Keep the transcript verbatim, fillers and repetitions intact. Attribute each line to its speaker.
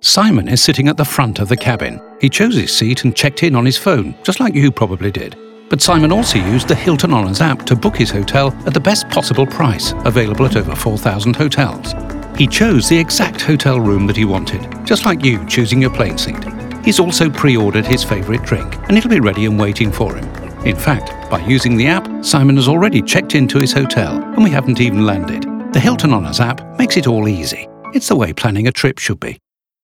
Speaker 1: Simon is sitting at the front of the cabin. He chose his seat and checked in on his phone, just like you probably did. But Simon also used the Hilton Honors app to book his hotel at the best possible price, available at over four thousand hotels. He chose the exact hotel room that he wanted, just like you choosing your plane seat. He's also pre-ordered his favourite drink, and it'll be ready and waiting for him. In fact, by using the app, Simon has already checked into his hotel, and we haven't even landed. The Hilton Honors app makes it all easy. It's the way planning a trip should be.